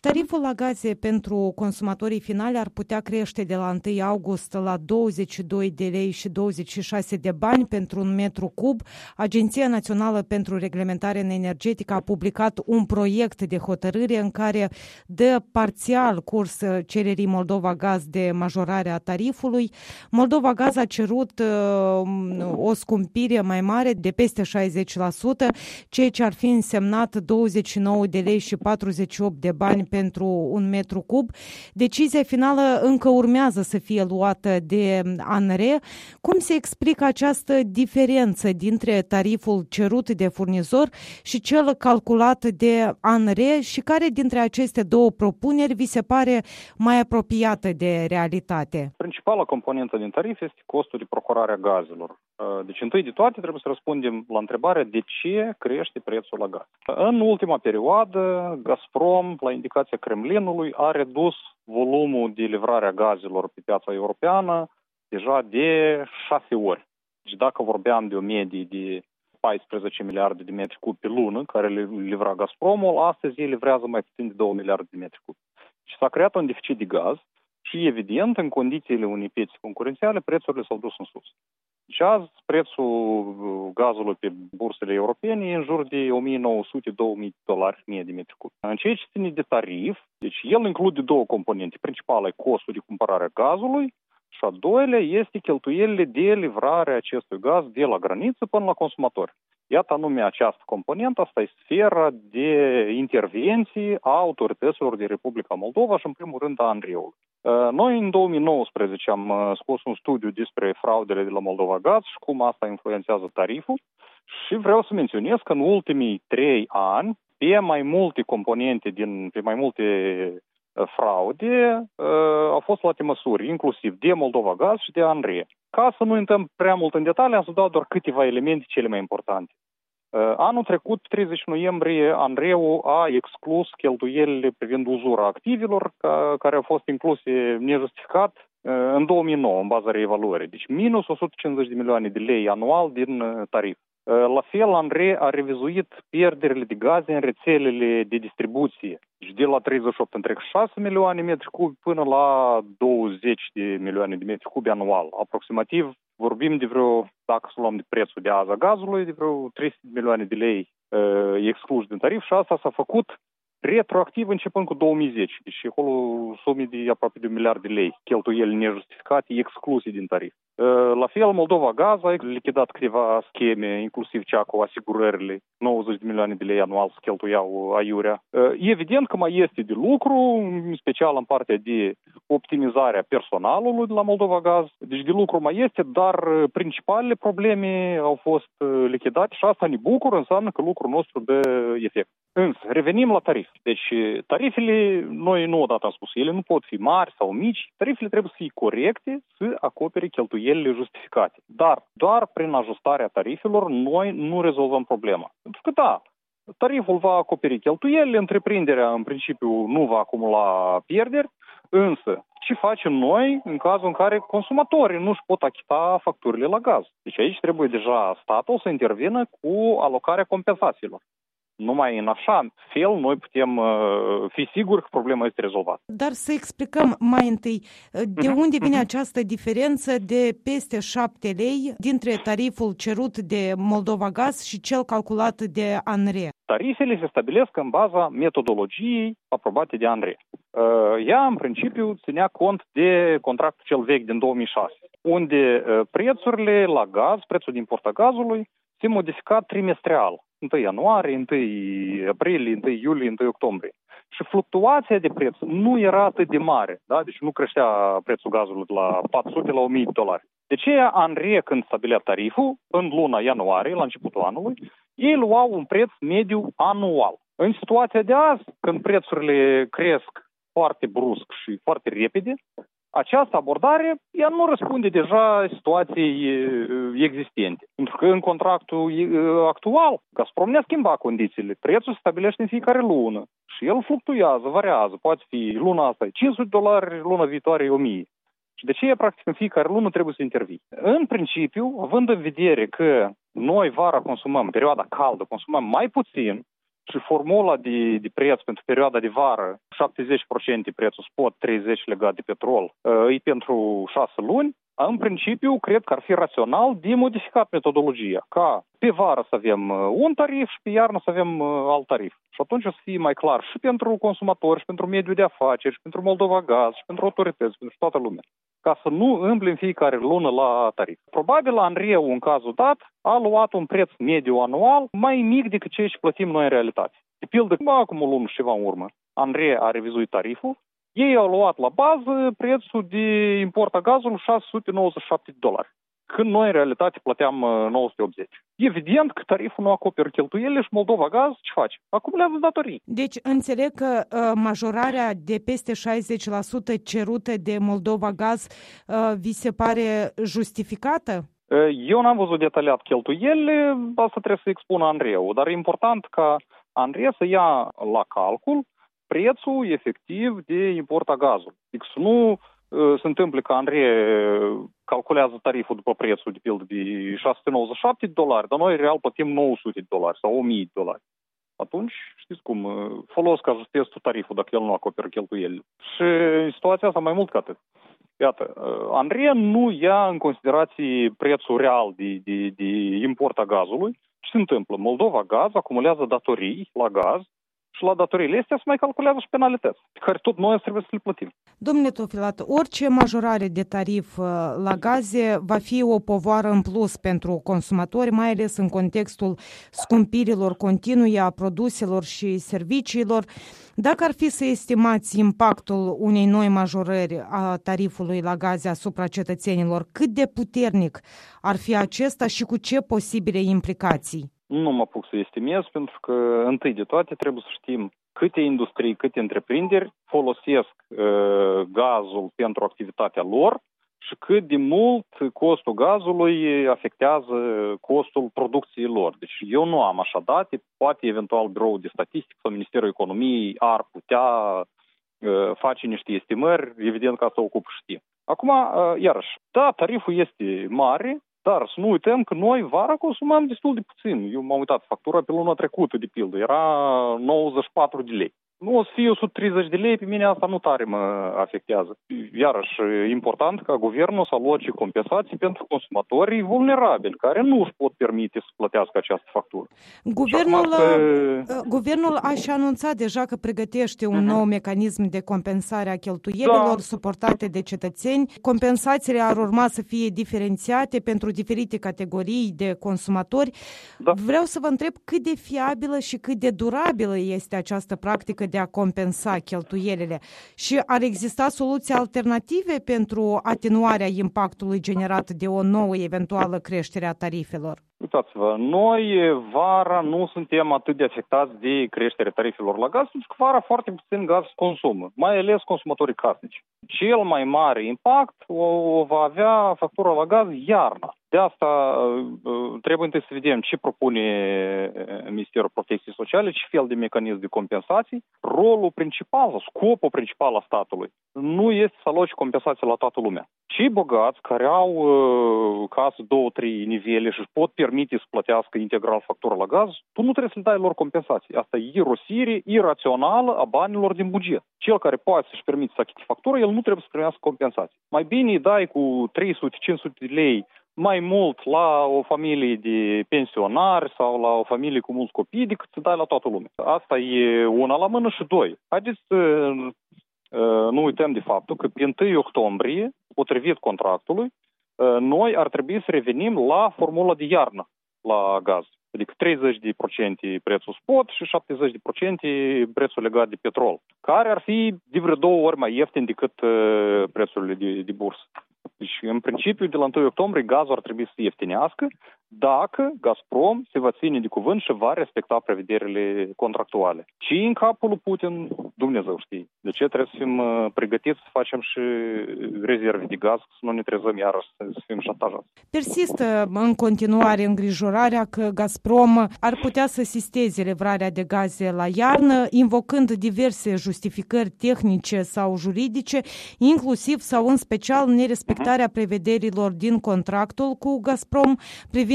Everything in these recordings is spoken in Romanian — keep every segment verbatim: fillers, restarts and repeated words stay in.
Tariful la gaze pentru consumatorii finali ar putea crește de la întâi august la douăzeci și doi de lei și douăzeci și șase de bani pentru un metru cub. Agenția Națională pentru Reglementare Energetică a publicat un proiect de hotărâre în care dă parțial curs cererii Moldova Gaz de majorare a tarifului. Moldova Gaz a cerut uh, o scumpire mai mare de peste șaizeci la sută, ceea ce ar fi însemnat douăzeci și nouă de lei și patruzeci și opt de bani pentru un metru cub. Decizia finală încă urmează să fie luată de A N R E. Cum se explică această diferență dintre tariful cerut de furnizor și cel calculat de A N R E și care dintre aceste două propuneri vi se pare mai apropiată de realitate? Principala componentă din tarif este costul de procurare a gazelor. Deci, întâi de toate, trebuie să răspundem la întrebarea de ce crește prețul la gaz. În ultima perioadă, Gazprom, la indicația Kremlinului, a redus volumul de livrare a gazelor pe piața europeană deja de șase ori. Deci, dacă vorbeam de o medie de paisprezece miliarde de metri cubi pe lună, care le livra Gazpromul, astăzi ei livrează mai puțin de două miliarde de metri cubi. Și s-a creat un deficit de gaz și, evident, în condițiile unei piețe concurențiale, prețurile s-au dus în sus. Deci azi prețul gazului pe bursele europene e în jur de o mie nouă sute - două mii de dolari mie de metri cub. În ceea ce ține de tarif, deci el include două componente. Principala e costul de cumpărare a gazului și a doilea este cheltuielile de livrare a acestui gaz de la graniță până la consumatori. Iată anume această componentă, asta e sfera de intervenții a autorităților de Republica Moldova și în primul rând a A N R E-ului. Noi în două mii nouăsprezece am scos un studiu despre fraudele de la Moldova Gaz și cum asta influențează tariful și vreau să menționez că în ultimii trei ani, pe mai multe componente, din, pe mai multe fraude, au fost luate măsuri, inclusiv de Moldova Gaz și de A N R E. Ca să nu intrăm prea mult în detalii, am să dau doar câteva elemente cele mai importante. Anul trecut, treizeci noiembrie, A N R E-ul a exclus cheltuielile privind uzura activelor, ca, care au fost incluse nejustificat în două mii nouă, în baza reevaluării. Deci minus o sută cincizeci de milioane de lei anual din tarif. La fel, A N R E a revizuit pierderile de gaze în rețelele de distribuție. Deci de la treizeci și opt virgulă șase milioane de metri cubi până la douăzeci de milioane de metri cubi anual. Aproximativ vorbim de vreo, dacă să luăm de prețul de azi a gazului, de vreo trei sute de milioane de lei uh, excluși din tarif și asta s-a făcut retroactiv începând cu două mii zece. Deci acolo sume de aproape de un miliard de lei, cheltuieli nejustificate, excluse din tarif. La fel, Moldova Gaz a lichidat câteva scheme, inclusiv cea cu asigurările, nouăzeci de milioane de lei anual se cheltuiau aiurea. Evident că mai este de lucru, în special în partea de optimizare a personalului de la Moldova Gaz. Deci de lucru mai este, dar principalele probleme au fost lichidate și asta ne bucură, înseamnă că lucrul nostru dă efect. Însă, revenim la tarif. Deci, tarifele, noi nu odată am spus, ele nu pot fi mari sau mici, tarifele trebuie să fie corecte, să acopere cheltuielile justificate. Dar, doar prin ajustarea tarifelor, noi nu rezolvăm problema. Pentru că, da, tariful va acoperi cheltuielile, întreprinderea, în principiu, nu va acumula pierderi, însă, ce facem noi în cazul în care consumatorii nu își pot achita facturile la gaz? Deci aici trebuie deja statul să intervină cu alocarea compensațiilor. Numai în așa fel noi putem uh, fi siguri că problema este rezolvată. Dar să explicăm mai întâi de unde vine această diferență de peste șapte lei dintre tariful cerut de Moldova Gaz și cel calculat de A N R E. Tarifele se stabilesc în baza metodologiei aprobate de A N R E. Uh, ea, în principiu, ținea cont de contractul cel vechi din două mii șase, unde uh, prețurile la gaz, prețul din import a gazului, se modifica trimestrial. întâi ianuarie, întâi aprilie, întâi iulie, întâi octombrie. Și fluctuația de preț nu era atât de mare, da? Deci nu creștea prețul gazului de la patru sute la o mie de dolari. De ce A N R E, când stabilea tariful, în luna ianuarie, la începutul anului, ei luau un preț mediu anual. În situația de azi, când prețurile cresc foarte brusc și foarte repede, această abordare, ea nu răspunde deja situației existente. Pentru că în contractul actual, Gazprom ne-a schimbat condițiile. Prețul se stabilește în fiecare lună și el fluctuează, variază. Poate fi luna asta cinci sute de dolari, luna viitoare o mie. Și de ce, practic, în fiecare lună trebuie să intervii? În principiu, având în vedere că noi vara consumăm, în perioada caldă, consumăm mai puțin și formula de, de preț pentru perioada de vară, șaptezeci la sută prețul spot, treizeci la sută legat de petrol, e pentru șase luni, în principiu, cred că ar fi rațional de modificat metodologia, ca pe vară să avem un tarif și pe iarnă să avem alt tarif. Și atunci o să fie mai clar și pentru consumatori, și pentru mediul de afaceri, și pentru Moldova Gaz, și pentru autorități, pentru toată lumea, ca să nu îmbli în fiecare lună la tarif. Probabil Andreu, în cazul dat, a luat un preț mediu anual mai mic decât ceea ce plătim noi în realitate. De pildă, acum o lună și ceva în urmă, Andrei a revizuit tariful. Ei au luat la bază prețul de import a gazului șase sute nouăzeci și șapte de dolari, când noi în realitate plăteam nouă sute optzeci. Evident că tariful nu acoperă cheltuielile și Moldova Gaz ce face? Acumulează datorii. Deci înțeleg că uh, majorarea de peste șaizeci la sută cerută de Moldova Gaz uh, vi se pare justificată? Eu n-am văzut detaliat cheltuielile, asta trebuie să expună Andreu, dar e important ca Andrei să ia la calcul prețul efectiv de import a gazului. Deci să nu uh, se întâmple că Andrei calculează tariful după prețul de pildă de șase sute nouăzeci și șapte de dolari, dar noi real plătim nouă sute de dolari sau o mie de dolari. Atunci, știți cum, folos că ajustezi tu tariful dacă el nu acoperă cheltuielile. Și situația asta mai mult ca atât. Iată, Andrei nu ia în considerație prețul real de, de, de import a gazului. Ce se întâmplă? Moldova Gaz acumulează datorii la gaz și la datoriile astea se mai calculează și penalități, pe care tot noi trebuie să le plătim. Domnule Tofilat, orice majorare de tarif la gaze va fi o povară în plus pentru consumatori, mai ales în contextul scumpirilor continue a produselor și serviciilor. Dacă ar fi să estimați impactul unei noi majorări a tarifului la gaze asupra cetățenilor, cât de puternic ar fi acesta și cu ce posibile implicații? Nu mă apuc să estimez, pentru că întâi de toate trebuie să știm câte industrii, câte întreprinderi folosesc uh, gazul pentru activitatea lor și cât de mult costul gazului afectează costul producției lor. Deci eu nu am așa date, poate eventual Biroul de Statistică sau Ministerul Economiei ar putea uh, face niște estimări, evident că asta ocupă și timp. Acum, uh, iarăși, da, tariful este mare, dar să nu uităm că noi vara consumam destul de puțin. Eu m-am uitat, factura pe luna trecută, de pildă, era nouăzeci și patru de lei. Nu o să fie o sută treizeci de lei, pe mine asta nu tare mă afectează. Iarăși, e important ca guvernul să aloce compensații pentru consumatorii vulnerabili, care nu își pot permite să plătească această factură. Guvernul, asta... guvernul a și anunțat deja că pregătește un uh-huh. nou mecanism de compensare a cheltuielilor da. suportate de cetățeni. Compensațiile ar urma să fie diferențiate pentru diferite categorii de consumatori. Da. Vreau să vă întreb cât de fiabilă și cât de durabilă este această practică de a compensa cheltuielile și ar exista soluții alternative pentru atenuarea impactului generat de o nouă eventuală creștere a tarifelor? Uitați-vă, noi vara nu suntem atât de afectați de creșterea tarifelor la gaz, pentru că vara foarte puțin gaz consumă, mai ales consumatorii casnici. Cel mai mare impact o va avea factura la gaz iarna. De asta trebuie întâi să vedem ce propune Ministerul Protecției Sociale, ce fel de mecanism de compensații. Rolul principal, scopul principal al statului nu este să aloce compensații la toată lumea. Cei bogați care au casă două, trei nivele și pot permite să plătească integral factura la gaz, tu nu trebuie să le dai lor compensații. Asta e irosire irațională a banilor din buget. Cel care poate să-și permite să achite factura, el nu trebuie să primească compensații. Mai bine îi dai cu trei sute cinci sute de lei mai mult la o familie de pensionari sau la o familie cu mulți copii decât să dai la toată lumea. Asta e una la mână și doi. Haideți să nu uităm de faptul că pe întâi octombrie, potrivit contractului, noi ar trebui să revenim la formula de iarnă la gaz. Adică treizeci la sută prețul spot și șaptezeci la sută prețul legat de petrol, care ar fi de vreo două ori mai ieftin decât prețurile de, de bursă. Deci, în principiu, de la întâi octombrie, gazul ar trebui să ieftinească dacă Gazprom se va ține de cuvânt și va respecta prevederile contractuale. Și în capul lui Putin, Dumnezeu știe. De ce trebuie să fim pregătiți să facem și rezerve de gaz, să nu ne trezăm iarăși să fim șantajați. Persistă în continuare îngrijorarea că Gazprom ar putea să sisteze livrarea de gaze la iarnă, invocând diverse justificări tehnice sau juridice, inclusiv sau în special nerespectarea prevederilor din contractul cu Gazprom privind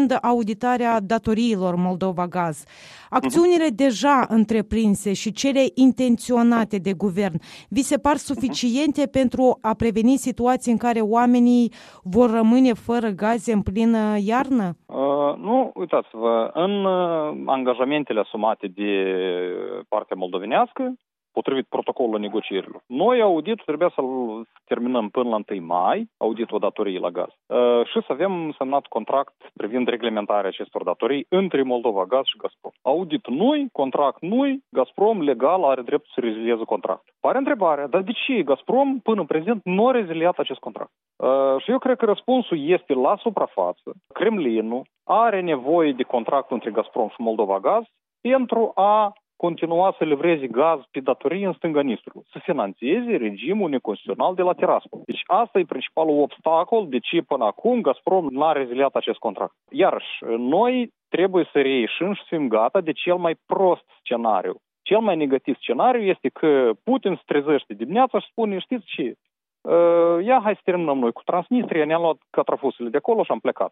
privind auditarea datoriilor Moldova Gaz. Acțiunile deja întreprinse și cele intenționate de guvern vi se par suficiente pentru a preveni situații în care oamenii vor rămâne fără gaze în plină iarnă? Uh, nu, uitați-vă, în uh, angajamentele asumate de partea moldovenească, potrivit protocolului negocierilor, noi auditul trebuia să-l terminăm până la întâi mai, auditul datoriei la gaz, uh, și să avem semnat contract privind reglementarea acestor datorii între Moldova Gaz și Gazprom. Audit nu-i, contract nu-i, Gazprom legal are dreptul să rezilieze contract. Pare întrebarea, dar de ce Gazprom până în prezent nu a reziliat acest contract? Uh, și eu cred că răspunsul este la suprafață. Kremlinul are nevoie de contract între Gazprom și Moldova Gaz pentru a continua să livreze gaz pe datorii în stânga Nistrului, să finanțeze regimul neconstituțional de la Tiraspol. Deci asta e principalul obstacol de ce până acum Gazprom n-a reziliat acest contract. Iarăși, noi trebuie să reieșim și să fim gata de cel mai prost scenariu. Cel mai negativ scenariu este că Putin se trezește dimineața și spune, știți ce, uh, ia hai să terminăm noi cu Transnistria, ne-am luat catrafusele de acolo și am plecat.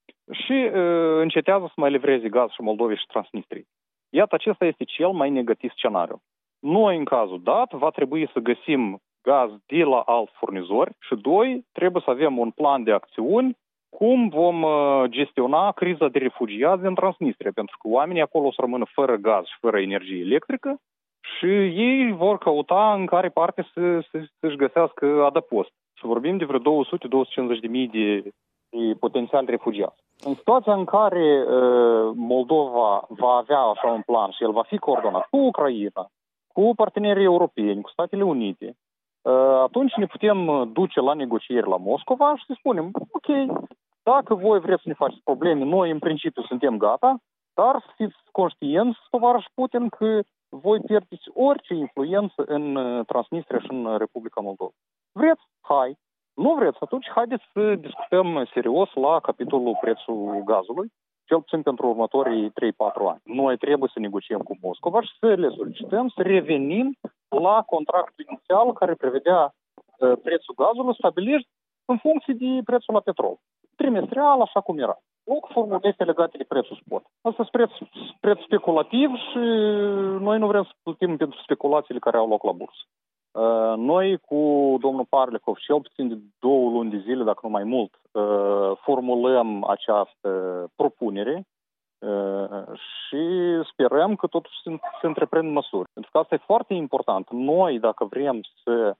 Și uh, încetează să mai livreze gaz și Moldovei și Transnistriei. Iată, acesta este cel mai negativ scenariu. Noi, în cazul dat, va trebui să găsim gaz de la alt furnizori și, doi, trebuie să avem un plan de acțiuni cum vom gestiona criza de refugiați din Transnistria, pentru că oamenii acolo o să rămână fără gaz și fără energie electrică și ei vor căuta în care parte să, să, să-și găsească adăpost. Și vorbim de vreo două sute - două sute cincizeci de mii de, de potențial refugiați. În situația în care uh, Moldova va avea așa un plan și el va fi coordonat cu Ucraina, cu partenerii europeni, cu Statele Unite, uh, atunci ne putem duce la negocieri la Moscova și să spunem, ok, dacă voi vreți să ne faceți probleme, noi în principiu suntem gata, dar să fiți conștienți, tovarăș Putin, că voi pierdeți orice influență în Transnistria și în Republica Moldova. Vreți? Hai! Nu vreți? Atunci haideți să discutăm serios la capitolul prețul gazului, cel puțin pentru următorii trei patru ani. Noi trebuie să negociem cu Moscova și să le solicităm să revenim la contractul inițial care prevedea uh, prețul gazului stabilit în funcție de prețul la petrol. Trimestrial, așa cum era. Nu cu formule legate de prețul spot. Asta este preț, preț speculativ și noi nu vrem să plătim pentru speculațiile care au loc la bursă. Noi cu domnul Parlikov, cel puțin de două luni de zile, dacă nu mai mult, formulăm această propunere și sperăm că totuși se întreprind măsuri. Pentru că asta e foarte important. Noi, dacă vrem să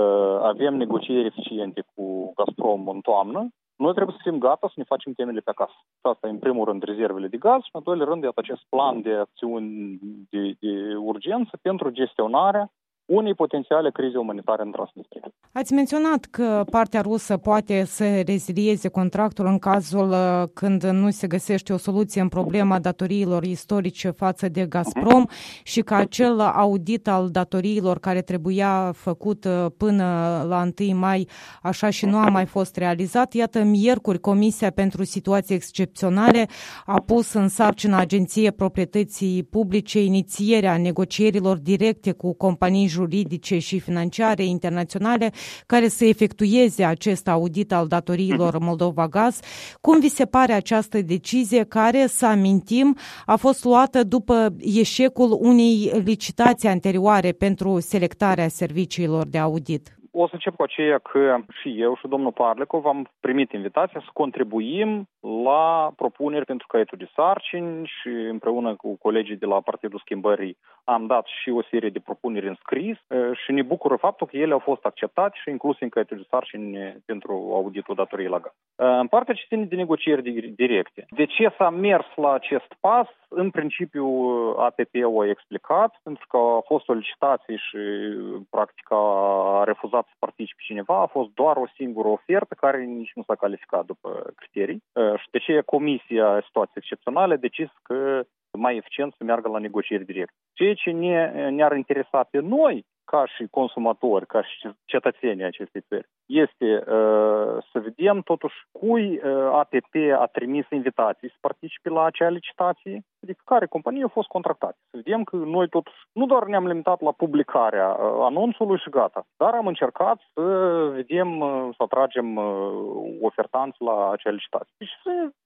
avem negocieri eficiente cu Gazprom în toamnă, noi trebuie să fim gata să ne facem temele pe acasă. Asta e în primul rând rezervele de gaz și în al doilea rând iată acest plan de acțiuni de, de urgență pentru gestionarea unei potențiale crize umanitare în Transnistria. Ați menționat că partea rusă poate să rezilieze contractul în cazul când nu se găsește o soluție în problema datoriilor istorice față de Gazprom uh-huh. și că acel audit al datoriilor care trebuia făcut până la întâi mai, așa și nu a mai fost realizat. Iată, miercuri Comisia pentru Situații Excepționale a pus în sarcină Agenției Proprietății Publice inițierea negocierilor directe cu companii juridice și financiare internaționale care să efectueze acest audit al datoriilor Moldova Gaz. Cum vi se pare această decizie care, să amintim, a fost luată după eșecul unei licitații anterioare pentru selectarea serviciilor de audit? O să încep cu aceea că și eu și domnul Parlikov am primit invitația să contribuim la propuneri pentru caietul de sarcini și împreună cu colegii de la Partidul Schimbării am dat și o serie de propuneri în scris și ne bucură faptul că ele au fost acceptate și incluse în caietul de sarcini pentru auditul datoriei la gaz. În partea ce ține de negocieri directe. De ce s-a mers la acest pas? În principiu A P P-ul a explicat, pentru că a fost o licitație și practic a refuzat să participe cineva, a fost doar o singură ofertă care nici nu s-a calificat după criterii. Și de ce Comisia Situații Excepționale a decis că mai eficient să meargă la negocieri directe. Ceea ce ne, ne-ar interesa pe noi, ca și consumatori, ca și cetățenii acestei țări, este uh, să vedem totuși cui uh, A P P a trimis invitații să participe la acea licitație, adică care companii au fost contractate. Să vedem că noi totuși nu doar ne-am limitat la publicarea uh, anunțului și gata, dar am încercat să vedem, uh, să atragem uh, ofertanți la acea licitație. Și să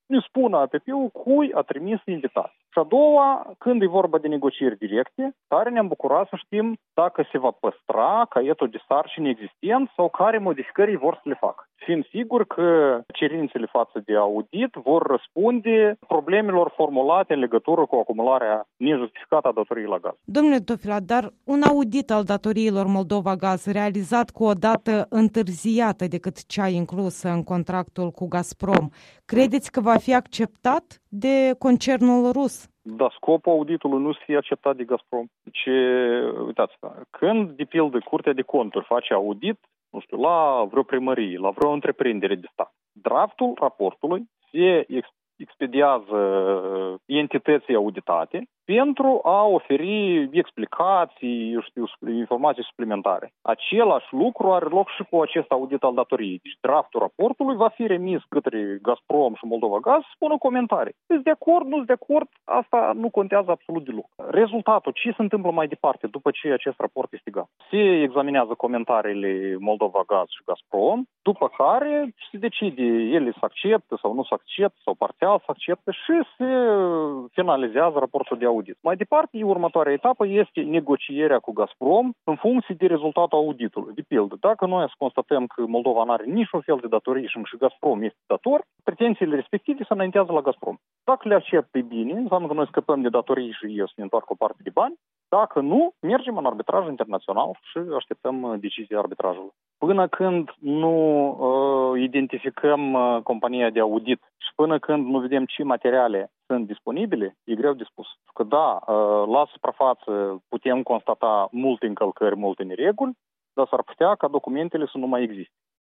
ne spună A P P-ul cui a trimis invitații. Și a doua, când e vorba de negocieri directe, tare ne-am bucurat să știm dacă se va păstra caietul de sarcini existent sau care modificări vor să le facă. Fiind sigur că cerințele față de audit vor răspunde problemelor formulate în legătură cu acumularea nejustificată a datoriei la gaz. Domnule Tofila, dar un audit al datoriilor Moldova Gaz realizat cu o dată întârziată decât cea inclusă în contractul cu Gazprom, credeți că va fi acceptat de concernul rus? Da, scopul auditului nu să fie acceptat de Gazprom. Ce, uitați, când, de pildă, Curtea de Conturi face audit, nu știu, la vreo primărie, la vreo întreprindere de stat, draftul raportului se expediază entității auditate pentru a oferi explicații, eu știu, informații suplimentare. Același lucru are loc și cu acest audit al datoriei. Deci draftul raportului va fi remis către Gazprom și Moldova Gaz să spună comentarii. Sunt de acord, nu sunt de acord, asta nu contează absolut deloc. Rezultatul, ce se întâmplă mai departe după ce acest raport este gata? Se examinează comentariile Moldova Gaz și Gazprom, după care se decide ele să accepte sau nu să accepte sau parțial să accepte și se finalizează raportul de audit. Mai departe, următoarea etapă este negocierea cu Gazprom în funcție de rezultatul auditului. De pildă, dacă noi să constatăm că Moldova nu are niciun fel de datorii și Gazprom este dator, pretențiile respective se înaintează la Gazprom. Dacă le acceptă bine, înseamnă că noi scăpăm de datorii și ei să ne întoarcă o parte de bani. Dacă nu, mergem în arbitraj internațional și așteptăm decizia arbitrajului. Până când nu uh, identificăm uh, compania de audit și până când nu vedem ce materiale sunt disponibile, e greu de spus. Că da, uh, la suprafață putem constata multe încălcări, multe nereguli, dar s-ar putea ca documentele să nu mai existe.